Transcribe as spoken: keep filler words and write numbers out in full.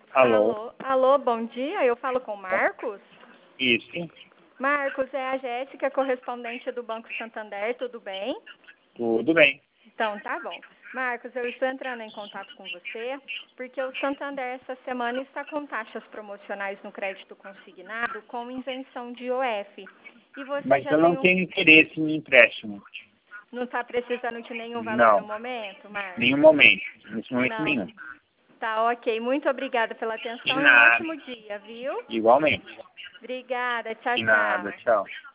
Alô? Alô, alô, bom dia. Eu falo com o Marcos. Isso, Marcos, é a Jéssica, correspondente do Banco Santander, tudo bem? tudo bem. Então, tá bom. Marcos, eu estou entrando em contato com você porque o Santander essa semana está com taxas promocionais no crédito consignado com isenção de I O F. E você Mas já eu tem não um... tenho interesse em empréstimo. Não está precisando de nenhum valor no Não, momento, Marcos? nenhum momento. Nesse momento Não. nenhum. Tá ok. Muito obrigada pela De atenção e um nada. ótimo dia, viu? Igualmente. Obrigada. Tchau, De nada, tchau. tchau.